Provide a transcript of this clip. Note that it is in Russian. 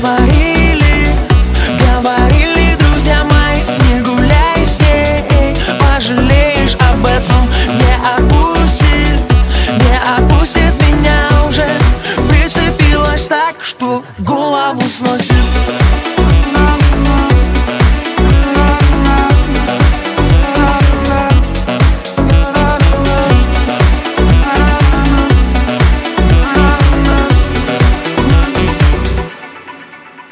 говорили друзья мои, не гуляй сей, пожалеешь об этом. Не отпустит меня уже, прицепилась так, что голову сносит.